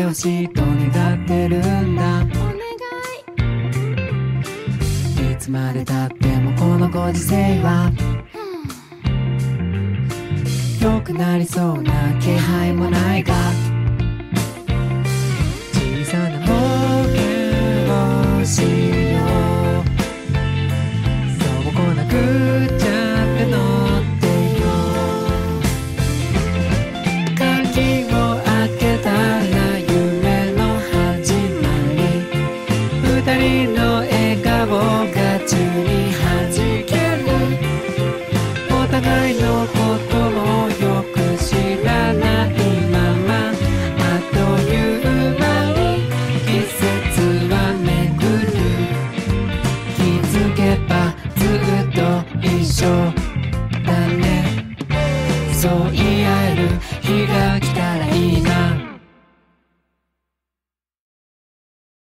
ほしいと願ってるんだ。いつまでたってもこのご時世は良くなりそうな気配もないが、小さな冒険をしよう。そうこなくちゃって乗ってよ。鍵を開けたら夢の始まり。二人の笑顔が宙に弾ける。お互いのことをよく知らないまま、あっという間に季節は巡る。気づけばずっと一緒だね。そう